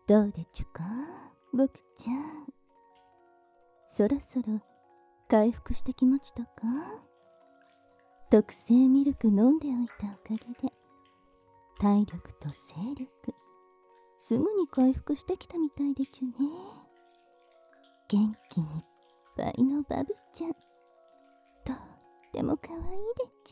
どうでちゅか、僕ちゃん。そろそろ回復してきましたか？特製ミルク飲んでおいたおかげで、体力と精力、すぐに回復してきたみたいでちゅね。元気いっぱいのバブちゃん。とっても可愛いでちゅ。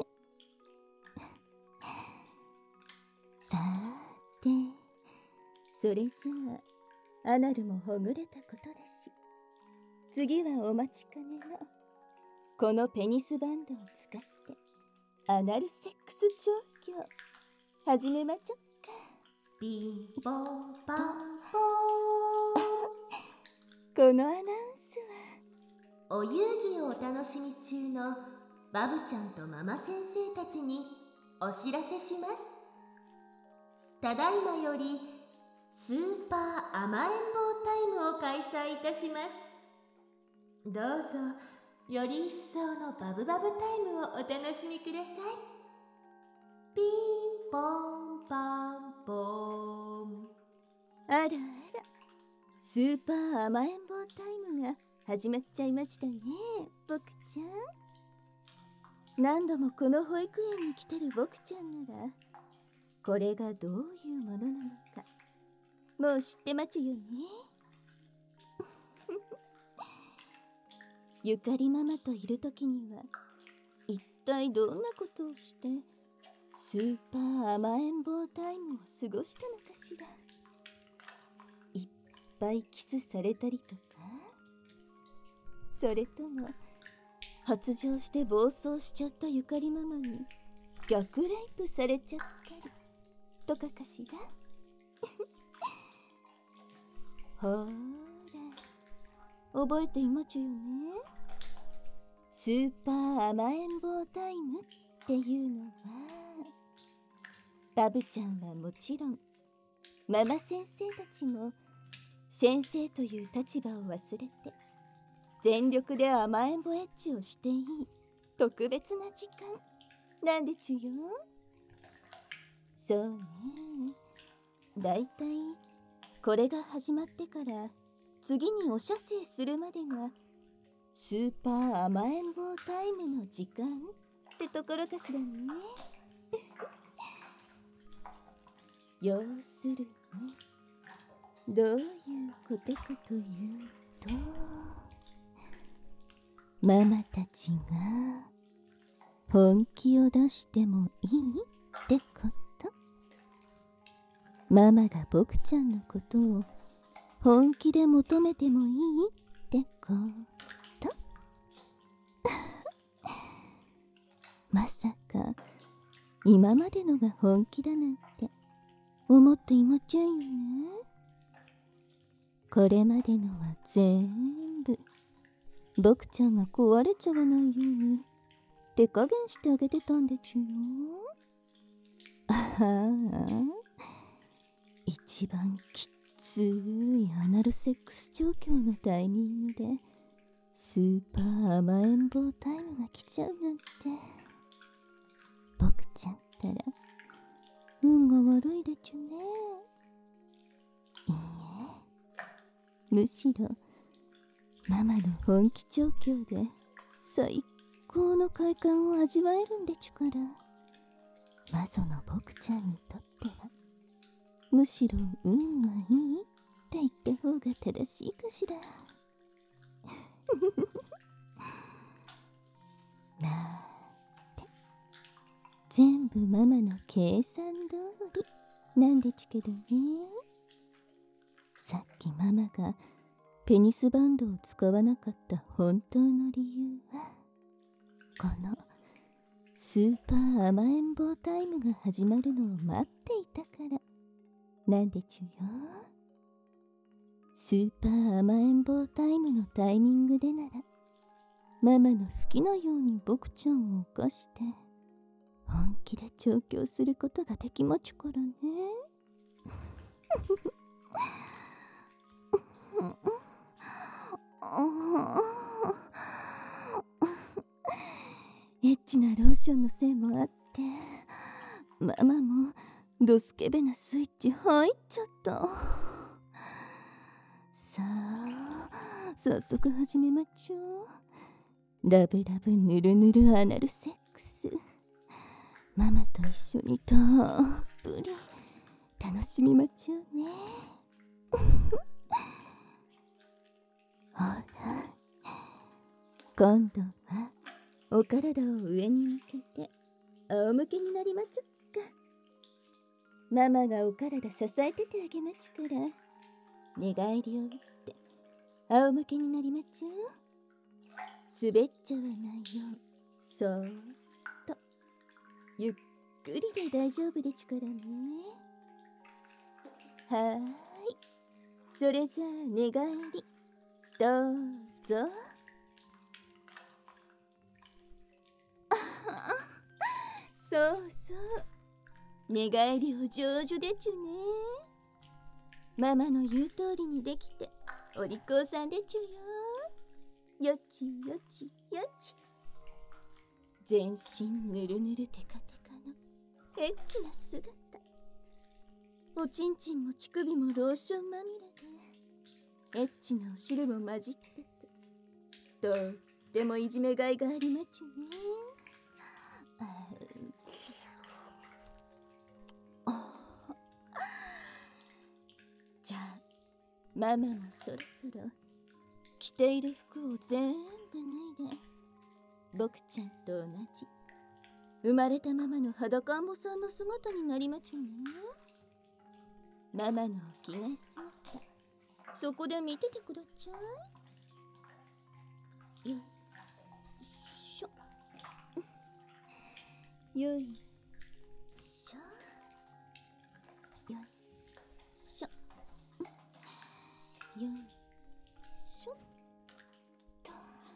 さーて、それじゃあ、アナルもほぐれたことだし、次はお待ちかねの、このペニスバンドを使って、アナルセックス調教、始めまちょっか。 ピンポンパンポこのアナウンスは、お遊戯をお楽しみ中のバブちゃんとママ先生たちにお知らせします。ただいまよりスーパー甘えん坊タイムを開催いたします。どうぞより一層のバブバブタイムをお楽しみください。ピンポンパンポン。 あらあら、スーパー甘えん坊タイムが始まっちゃいましたね、僕ちゃん。何度もこの保育園に来てる僕ちゃんなら、これがどういうものなのかもう知ってまちゅよね。ゆかりママといるときには一体どんなことをしてスーパー甘えん坊タイムを過ごしたのかしら。いっぱいキスされたりとか、それとも発情して暴走しちゃったゆかりママに逆レイプされちゃったりとかかしら。ほーら、覚えていまちゅよね。スーパー甘えん坊タイムっていうのは、バブちゃんはもちろん、ママ先生たちも先生という立場を忘れて全力で甘えん坊エッチをしていい特別な時間なんでちゅよ。そうね、だいたいこれが始まってから次にお射精するまでがスーパー甘えん坊タイムの時間ってところかしらね。要するにどういうことかというと、ママたちが本気を出してもいいってこと。ママが僕ちゃんのことを本気で求めてもいいってことまさか今までのが本気だなんて思っていまちゃんよね。これまでのは全部僕ちゃんが壊れちゃわないように手加減してあげてたんでちゅよ。ああ、一番きついアナルセックス調教のタイミングでスーパー甘えん坊タイムが来ちゃうなんて、僕ちゃんったら運が悪いでちゅね。いいえ、むしろママの本気調教で最高の快感を味わえるんでちゅから、マゾの僕ちゃんにとってはむしろ運がいいって言った方が正しいかしら。なーって、全部ママの計算通りなんでちゅけどね。さっきママがペニスバンドを使わなかった本当の理由は、このスーパー甘えん坊タイムが始まるのを待っていたからなんでちゅよ。スーパー甘えん坊タイムのタイミングでならママの好きなように僕ちゃんを犯して本気で調教することができまちゅからね。エッチなローションのせいもあってママもドスケベなスイッチ入っちゃった。 さあ、早速始めまちょう。ラブラブぬるぬるアナルセックス。ママと一緒にたっぷり楽しみまちょうね。ほら、今度はお体を上に向けて仰向けになりまちょっか。ママがお体支えててあげまちから、寝返りを打って仰向けになりまちょう。滑っちゃわないよう、そーっとゆっくりで大丈夫でちからね。はーい、それじゃあ寝返りどうぞ。そうそう、寝返りを上手でちゅね。ママの言う通りにできてお利口さんでちゅよ。よちよちよち。全身ぬるぬるテカテカのエッチな姿。おちんちんも乳首もローションまみれで、エッチなお汁も混じってて、とってもいじめがいがありまちね。じゃあママもそろそろ着ている服を全部脱いで、僕ちゃんと同じ生まれたままの裸んぼさんの姿になりまちゅね。ママのお着替え姿、そこで見ててくだちゃい。よいしょ、よいしょ、よいしょ、よいしょっと。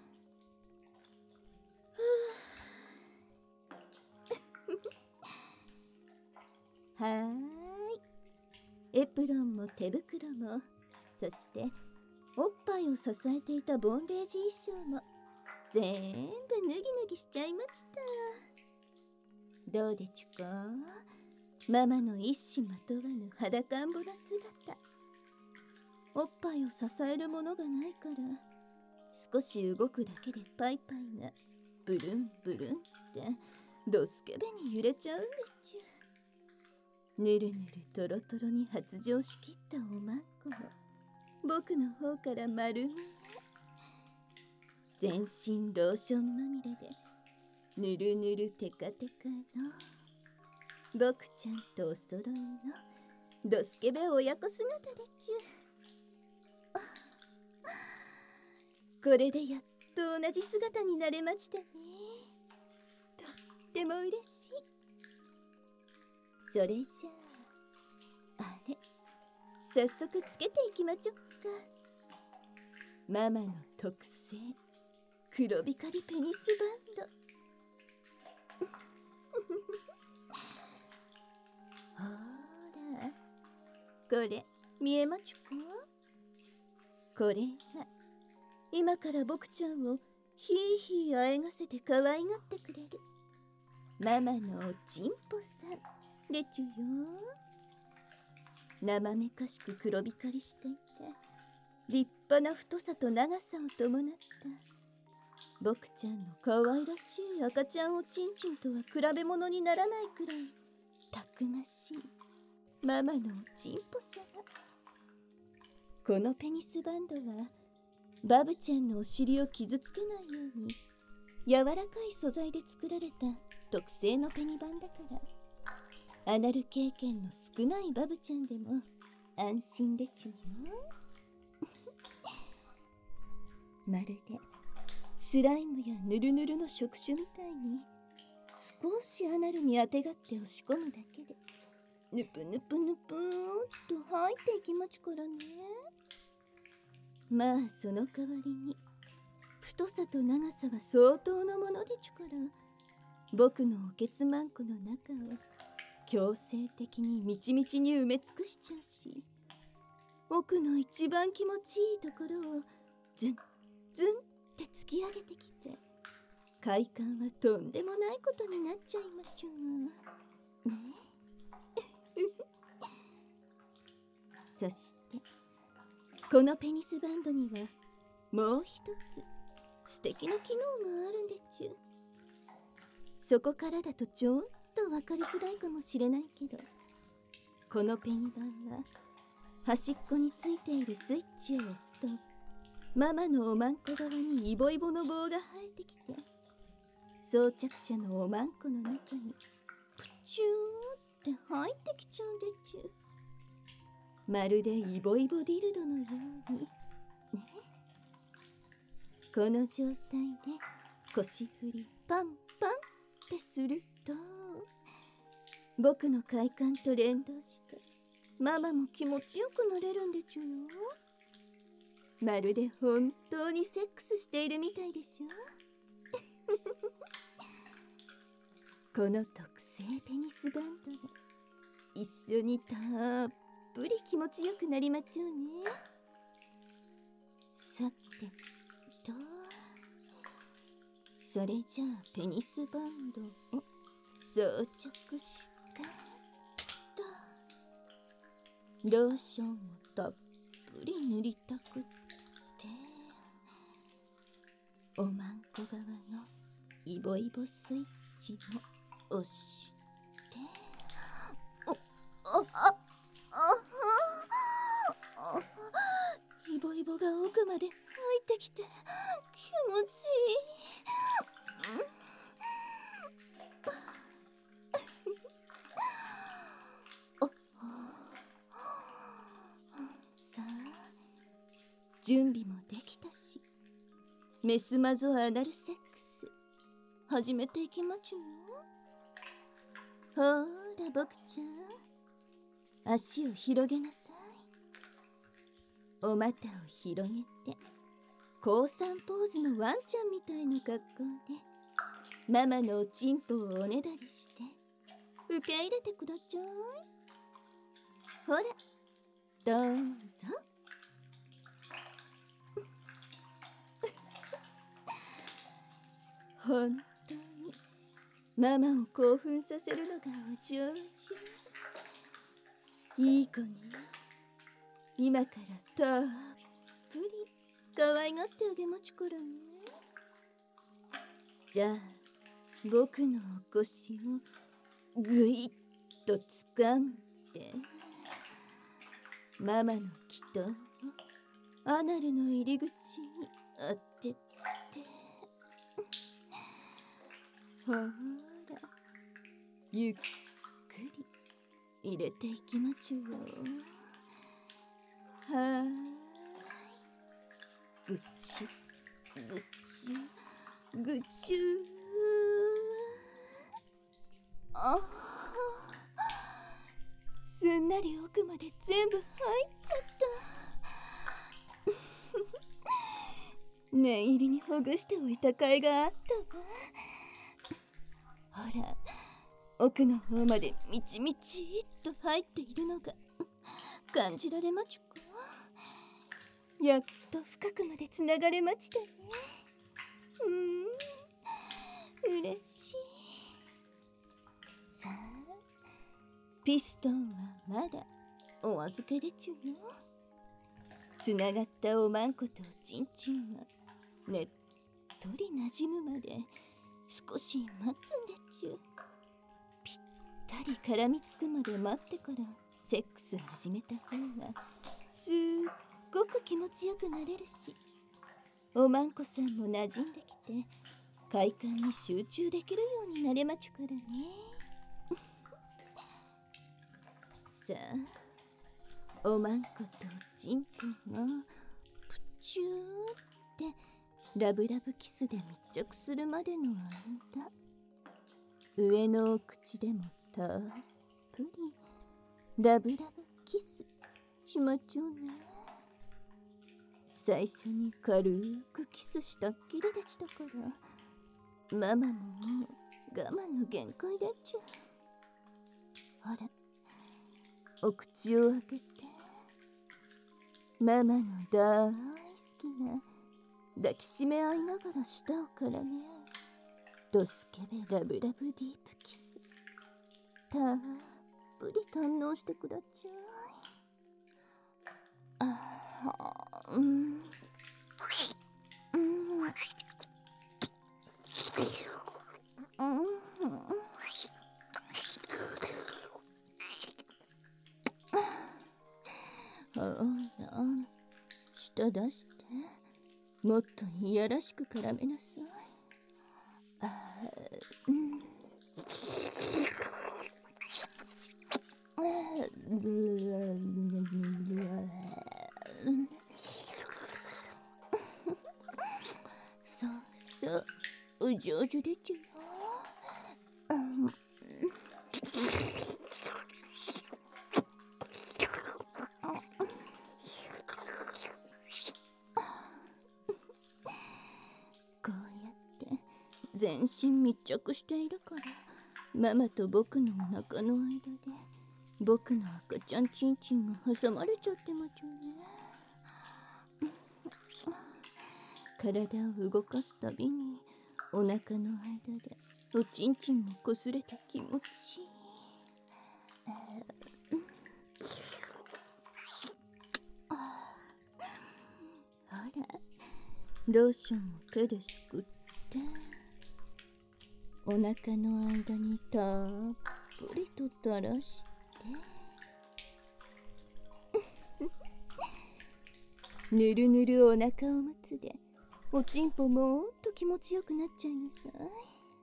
はーい、エプロンも手袋も、そしておっぱいを支えていたボンデージ衣装も全部脱ぎ脱ぎしちゃいました。どうでちゅか、ママの一糸まとわぬ裸んぼな姿。おっぱいを支えるものがないから、少し動くだけでパイパイがブルンブルンってドスケベに揺れちゃうんでちゅ。ぬるぬるとろとろに発情しきったおまんこも僕の方から丸見え。全身ローションまみれでぬるぬるテカテカの僕ちゃんとお揃いのドスケベ親子姿でちゅ。これでやっと同じ姿になれましたね。とっても嬉しい。それじゃあ、あれ、早速つけていきまちょっか。ママの特製黒光りペニスバンド。ほら、これ見えまちゅか。これが今から僕ちゃんをひいひいあえがせて可愛がってくれるママのおちんぽさんでちゅよ。生めかしく黒光りしていて、立派な太さと長さを伴った僕ちゃんの可愛らしい赤ちゃんおちんちんとは比べ物にならないくらいたくましいママのおちんぽさま。このペニスバンドはバブちゃんのお尻を傷つけないように柔らかい素材で作られた特製のペニバンだから、アナル経験の少ないバブちゃんでも安心でちゅよ。まるでスライムやヌルヌルの触手みたいに少しアナルにあてがって押し込むだけでぬぷぬぷぬぷーんと入っていきまちゅからね。まあその代わりに太さと長さは相当のものでちゅから、僕のおけつまんこの中を強制的にみちみちに埋め尽くしちゃうし、奥の一番気持ちいいところをズンズンって突き上げてきて、快感はとんでもないことになっちゃいまちゅね。そしてこのペニスバンドにはもう一つ素敵な機能があるんでちゅ。そこからだとちょっと分かりづらいかもしれないけど、このペニバンは端っこについているスイッチを押すと、ママのおまんこ側にイボイボの棒が生えてきて、装着者のおまんこの中にプチューって入ってきちゃうんでちゅ。まるでイボイボディルドのようにね。この状態で腰振りパンパンってすると、僕の快感と連動してママも気持ちよくなれるんでちゅよ。まるで本当にセックスしているみたいでしょ。この特製ペニスバンドで一緒にたっぷり気持ちよくなりまちょうね。さてと、それじゃあペニスバンドを装着してと、ローションをたっぷり塗りたくって、おまんこ側のイボイボスイッチも押して、イボイボが奥まで入ってきて気持ちいい。さあ、準備もできたし、メスマゾアナルセックス始めていきまちゅよ。ほーら僕ちゃん、足を広げなさい。お股を広げて降参ポーズのワンちゃんみたいな格好でママのおちんぽをおねだりして受け入れてくだちゃい。ほらどうぞ。本当にママを興奮させるのがお上手。いい子ね。今からたっぷり可愛がってあげまちゅからね。じゃあ僕のお腰をぐいっと掴んで、ママの気とアナルの入り口に当てて、ほらゆっくり入れていきまちゅよ。はーい、ぐちゅぐちゅぐちゅ。ああ、すんなり奥まで全部入っちゃった。念入りにほぐしておいた甲斐があったわ。ほら奥の方までみちみちっと入っているのが感じられまちゅか。やっと深くまでつながれましたね。嬉しい。さあピストンはまだお預けでちゅよ。つながったおまんことおちんちんがねっとりなじむまで少し待つんでちゅ。ぴったり絡みつくまで待ってからセックス始めた方がすっごく気持ちよくなれるし、おまんこさんも馴染んできて快感に集中できるようになれまちゅからね。さあおまんことおちんぽがプチューってラブラブキスで密着するまでの間、上のお口でもたっぷりラブラブキスしまちょうね。最初に軽くキスしたっきりでしたから、ママももう我慢の限界でちゅ。ほらお口を開けてママの大好きな抱きしめ合いながら舌を絡め合うドスケベラブラブディープキスたっぷり堪能してくだちゃい。ああ、 うん。ほら、舌出して。もっといやらしく絡めなさい。そうそう、お上手でちゅよ。こうやって全身密着しているから、ママと僕のお腹の間で僕の赤ちゃんチンチンが挟まれちゃってまちゅね。体を動かすたびにお腹の間でおちんちんも擦れて気持ちいい。ほら、ローションを手ですくってお腹の間にたっぷりと垂らしてぬるぬるお腹おむつでおちんぽもっと気持ちよくなっちゃいなさい。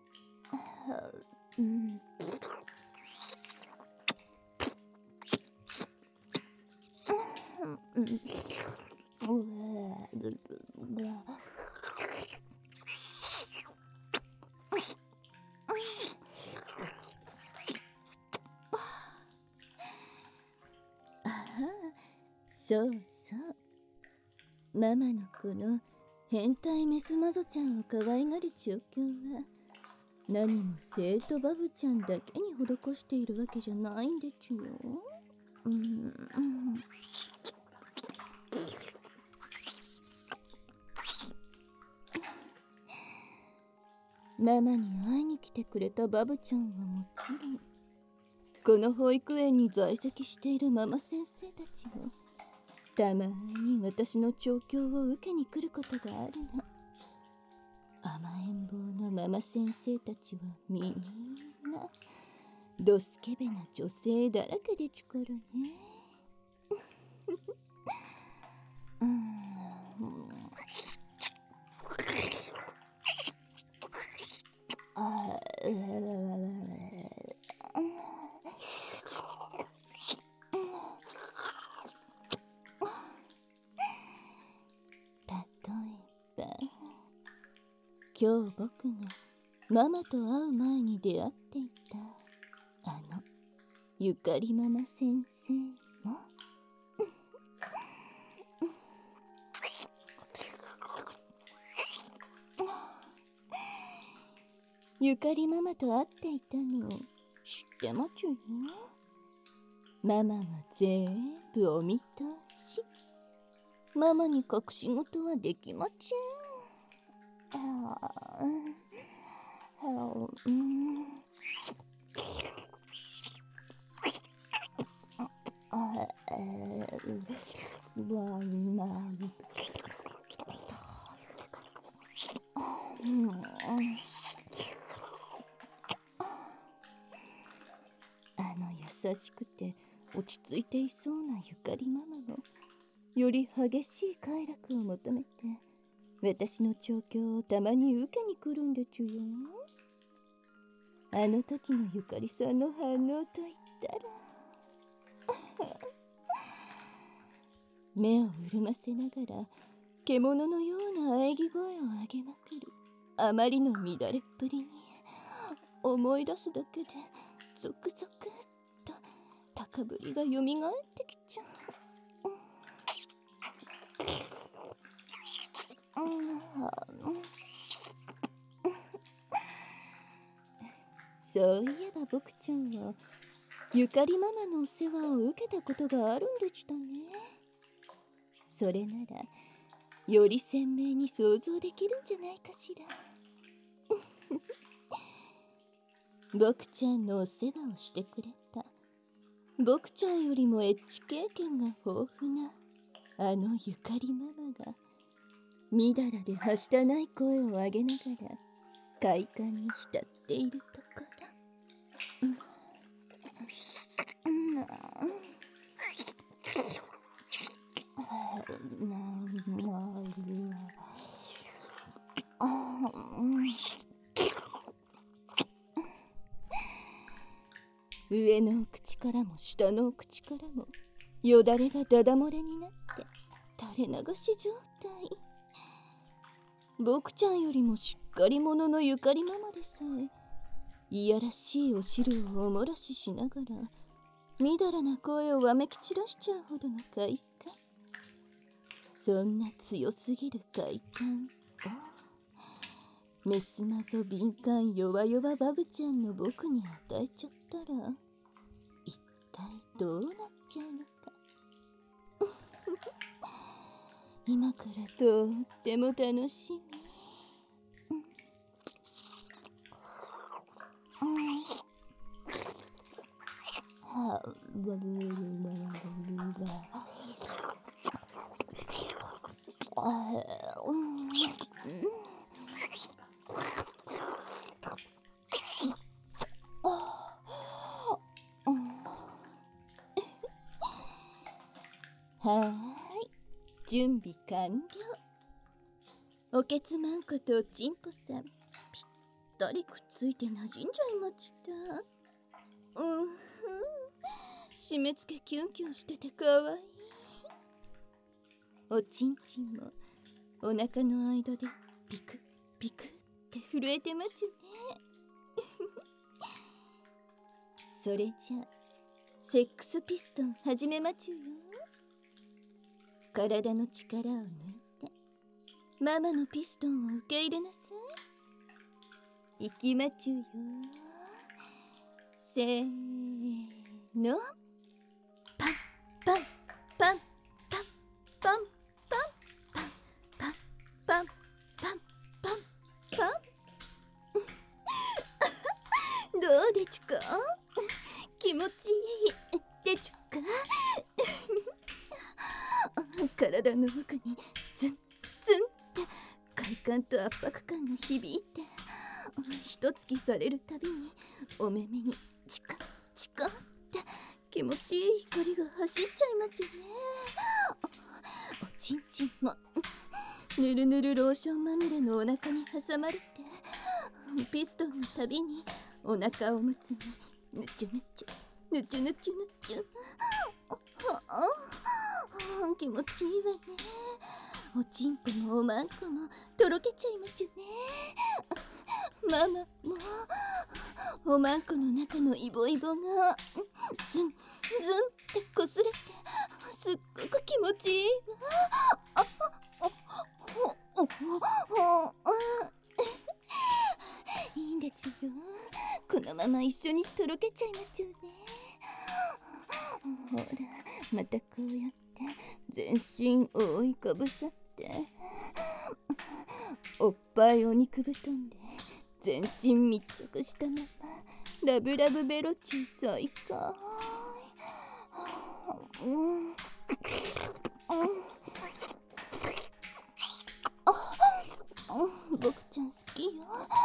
そうそう、ママのこの変態メスマゾちゃんを可愛がる状況は何も生徒バブちゃんだけに施しているわけじゃないんでちゅよ。ママに会いに来てくれたバブちゃんはもちろん、この保育園に在籍しているママ先生たちもたまに私の調教を受けに来ることがあるの。甘えん坊のママ先生たちはみんなドスケベな女性だらけでちゅからね。今日僕がママと会う前に出会っていたゆかりママ先生もゆかりママと会っていたの知ってまちゅよ。ママは全部お見通し。ママに隠し事はできまちゅん。優しくて落ち着いていそうなゆかりママもより激しい快楽を求めて私の調教をたまに受けに来るんでちゅよ。あの時のゆかりさんの反応といったら目を潤ませながら獣のような喘ぎ声を上げまくるあまりの乱れっぷりに思い出すだけでゾクゾクっと高ぶりがよみがえってきちゃう。そういえば僕ちゃんはゆかりママのお世話を受けたことがあるんでしたね。それならより鮮明に想像できるんじゃないかしら。僕ちゃんのお世話をしてくれた僕ちゃんよりもエッチ経験が豊富なあのゆかりママがみだらではしたない声を上げながら快感に浸っているところ。上のお口からも下のお口からもよだれがダダ漏れになって垂れ流し状態。僕ちゃんよりもしっかり者のゆかりママでさえいやらしいお汁をおもらししながらみだらな声をわめき散らしちゃうほどの快感。そんな強すぎる快感をメスマゾ敏感弱々バブちゃんの僕に与えちゃったら一体どうなっちゃうのか。今からとっても楽しみ。準備完了。おけつまんことちんぽさんぴったりくっついて馴染んじゃいました。締め付けキュンキュンしててかわいい。おちんちんもお腹の間でピクピクって震えてまちゅね。それじゃセックスピストン始めまちゅよ。体の力を抜いてママのピストンを受け入れなさい。行きまちゅよ。せーの。パンパンパンパンパンパンパンパンパンパンパンパン。どうでちゅか。気持ちいいでちゅか。体の奥にズンズンって快感と圧迫感が響いて、一突きされるたびにお目目にチカチカって気持ちいい光が走っちゃいまちゅね。おちんちんもぬるぬるローションまみれのお腹に挟まれて、ピストンのたびにお腹おむつにぬちゅぬちゅぬちゅぬちゅぬちゅ。気持ちいいわね。おちんぽもおまんこもとろけちゃいまちゅね。ママもおまんこの中のイボイボがズンズンってこすれてすっごく気持ちいいわ。いいんでちゅよ。このまま一緒にとろけちゃいまちゅね。ほらまたこうやって全身覆いかぶさっておっぱいお肉布団で全身密着したままラブラブベロチュ最高。僕ちゃん好きよ。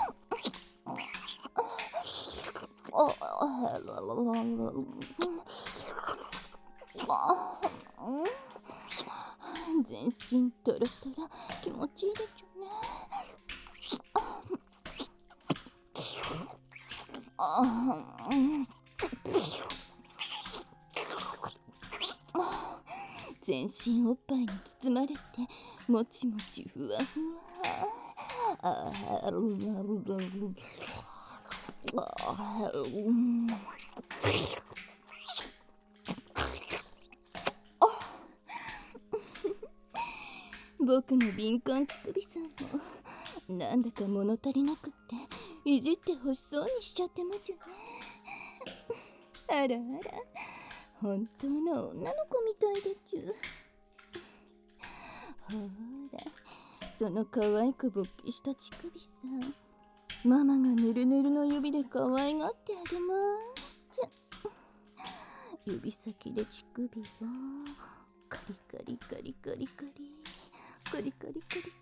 全身トロトロ気持ちいいでちゅね。全身おっぱいに包まれてもちもちふわふわ。僕の敏感乳首さんもなんだか物足りなくっていじってほしそうにしちゃってまちゅね。あらあら本当の女の子みたいでちゅ。ほらその可愛く勃起した乳首さん、ママがぬるぬるの指で可愛がってあげまーちゅ。指先で乳首をカリカリカリカリカリカリカリカリカリカリ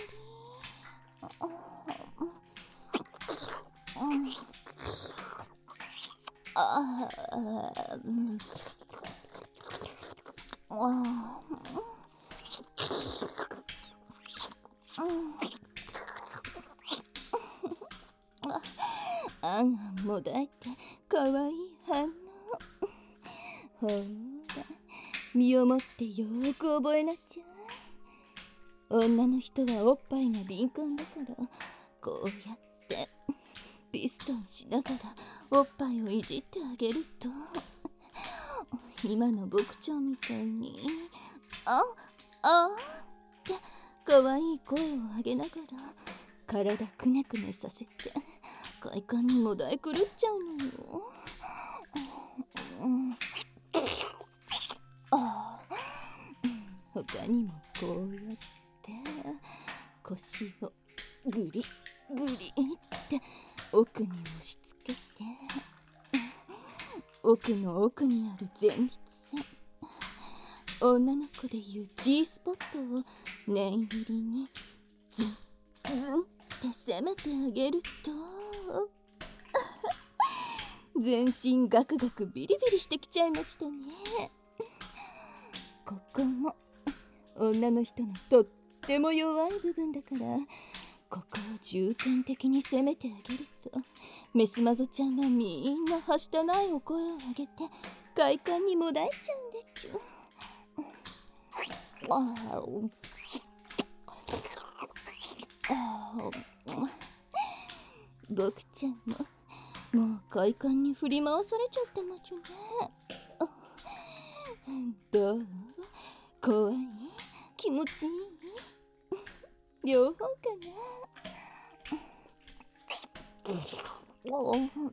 もだえてかわいい反応。ほら、身をもってよーく覚えなちゃ。女の人はおっぱいが敏感だから、こうやってピストンしながらおっぱいをいじってあげると、今の僕ちゃんみたいにあってかわいい声を上げながら体くねくねさせて快感にもだえ狂っちゃうのよ。他にもこうやって腰をグリグリって奥に押し付けて、奥の奥にある前立腺、女の子でいう G スポットを念入りにズンズンって攻めてあげると全身ガクガクビリビリしてきちゃいましたね。ここも女の人のとっても弱い部分だから、ここを重点的に攻めてあげるとメスマゾちゃんはみんなはしたないお声を上げて快感にもだえちゃうんでちゅ。僕ちゃんももう快感に振り回されちゃってまちゅね。どう？怖い？気持ちいい？両方かな？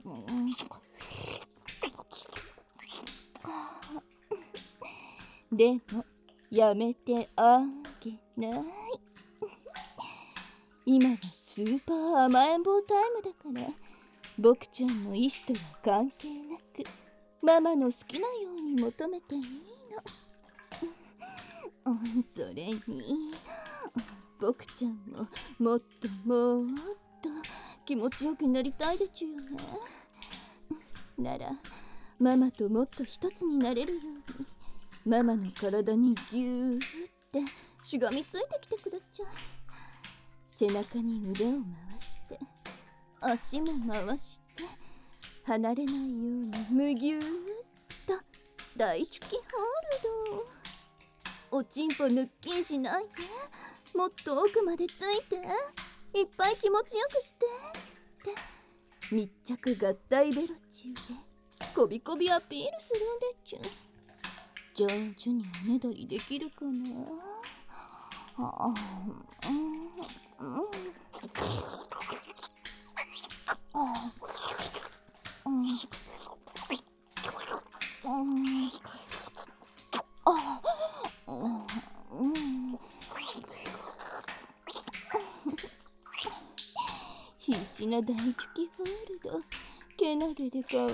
でもやめてあげない。今はスーパー甘えん坊タイムだから、僕ちゃんの意思とは関係なくママの好きなように求めていいの。それに僕ちゃんももっともっと気持ちよくなりたいでちゅよね。ならママともっと一つになれるようにママの体にギューってしがみついてきてくだちゃい。背中に腕を回して足も回して離れないようにむぎゅーっと大チュキホールド。おちんぽぬっきんしないで、もっと奥までついていっぱい気持ちよくしてって密着合体ベロチューでこびこびアピールするんでちゅ。上手におねだりできるかな。必死な大チュキホールド、けなげでかわいい。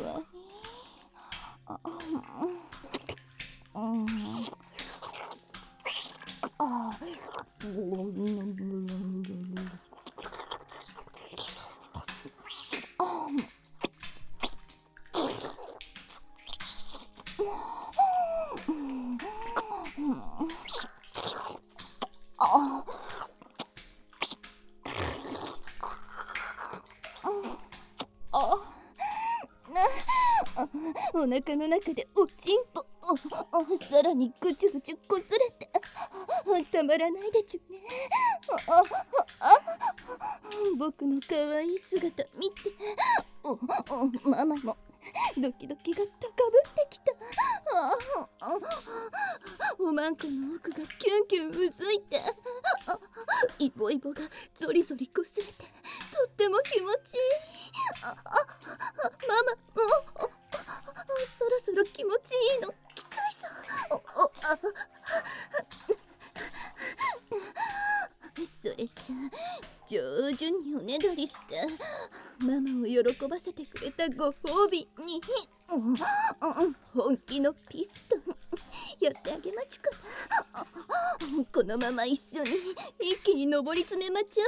お腹の中でおちんぽさらにぐちゅぐちゅこすれてたまらないでちゅね。僕の可愛い姿見てママもドキドキが高ぶってきた。おまんこの奥がキュンキュンうずいてイボイボがゾリゾリこすれてとっても気持ちいい。ママもそろそろ気持ちいいの来ちゃいそう。それじゃ上手におねだりしてママを喜ばせてくれたご褒美に本気のピストンやってあげまちゅから。このまま一緒に一気に登り詰めまちゃ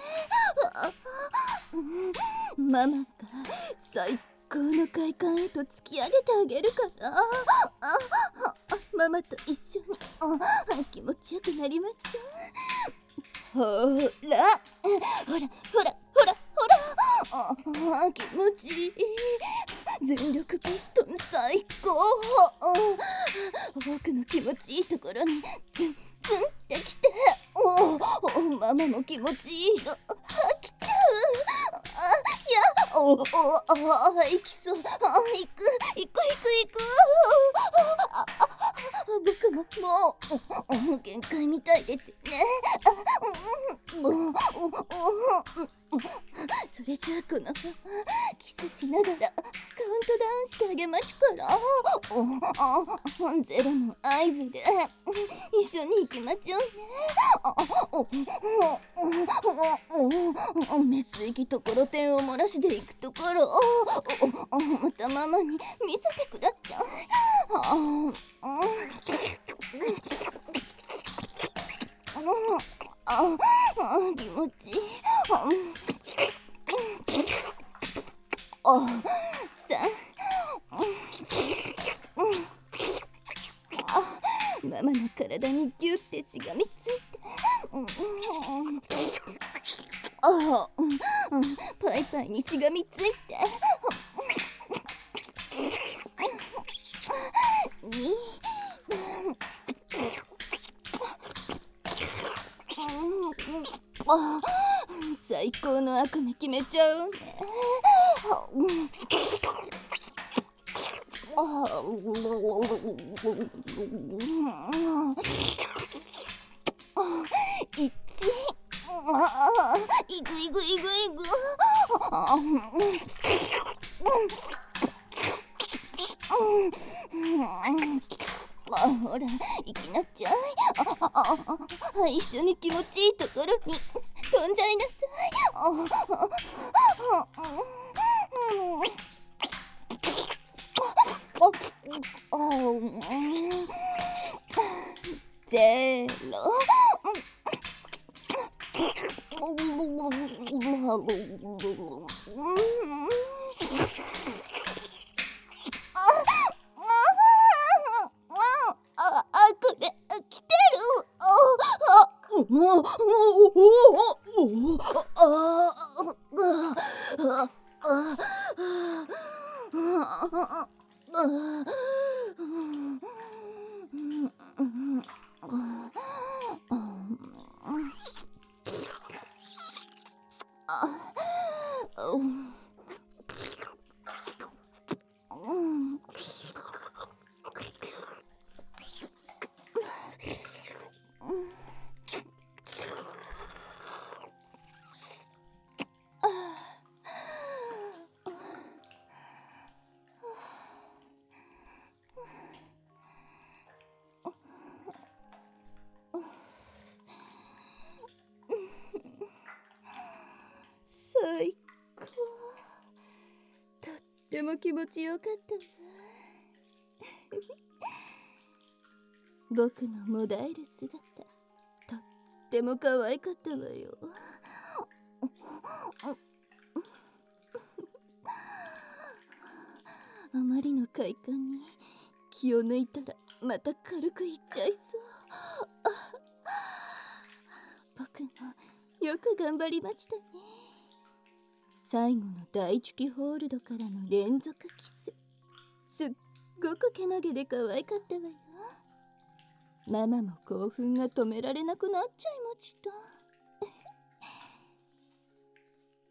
うね。ママが最高の快感へと突き上げてあげるから。ママと一緒に気持ちよくなりまちゃう。ほらほらほらほらほら、気持ちいい。全力ピストン最高。僕の気持ちいいところにツンツンってきて、ママも気持ちいいの来ちゃう。行きそう。行く僕ももう限界みたいですね。それじゃあこのままキスしながらカウントダウンしてあげましゅから。ゼロの合図で一緒に行きまちょうね。メス行きところてんを漏らしで行くところをまたママに見せてください。気持ちいい。ママの体にギュってしがみついて、パイパイにしがみついて、最高の悪夢決めちゃうね。いく。ほら、行きなちゃい。一緒に気持ちいいところに飛んじゃいなさい。ゼロ。これ来てる。最高。とっても気持ちよかったわ。僕のもだえる姿、とっても可愛かったわよ。あまりの快感に気を抜いたらまた軽くいっちゃいそう。僕もよく頑張りましたね。最後の第一期ホールドからの連続キス、すっごくけなげで可愛かったわよ。ママも興奮が止められなくなっちゃいました。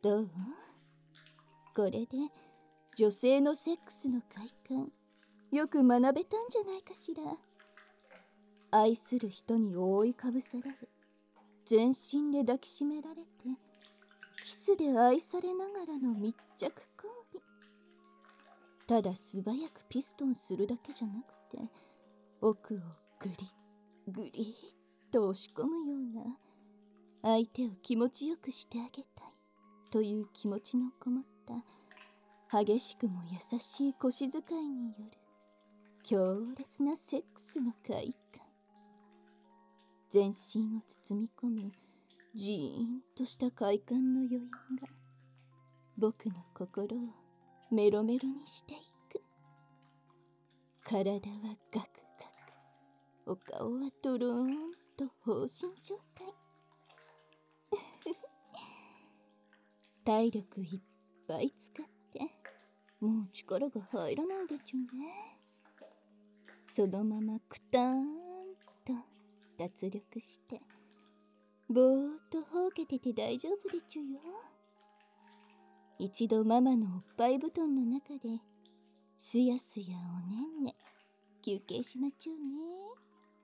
どう？これで女性のセックスの快感、よく学べたんじゃないかしら。愛する人に覆いかぶされる、全身で抱きしめられて、キスで愛されながらの密着行為。ただ素早くピストンするだけじゃなくて、奥をグリグリっと押し込むような、相手を気持ちよくしてあげたいという気持ちのこもった、激しくも優しい腰使いによる強烈なセックスの快感。全身を包み込むジーンとした快感の余韻が僕の心をメロメロにしていく。体はガクガク、お顔はドローンと放心状態。体力いっぱい使ってもう力が入らないでちゅね。そのままクターンと脱力してぼーっとほうけてて大丈夫でちゅよ。一度ママのおっぱい布団の中ですやすやおねんね休憩しまちゅうね。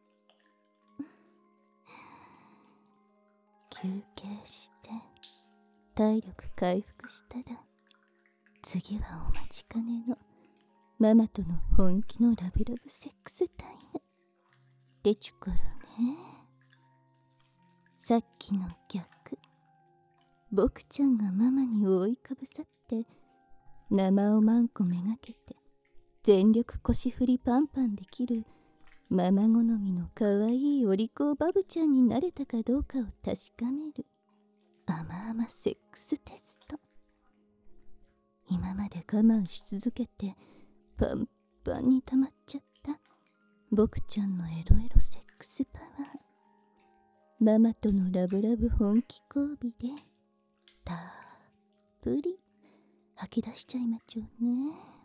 休憩して体力回復したら、次はお待ちかねのママとの本気のラブラブセックスタイムでちゅからね。さっきの逆、僕ちゃんがママに覆いかぶさって生をマンコめがけて全力腰振りパンパンできるママ好みのかわいいお利口バブちゃんになれたかどうかを確かめる甘々セックステスト。今まで我慢し続けてパンパンに溜まっちゃった僕ちゃんのエロエロセックスパワー、ママとのラブラブ本気交尾でたっぷり吐き出しちゃいまちょうね。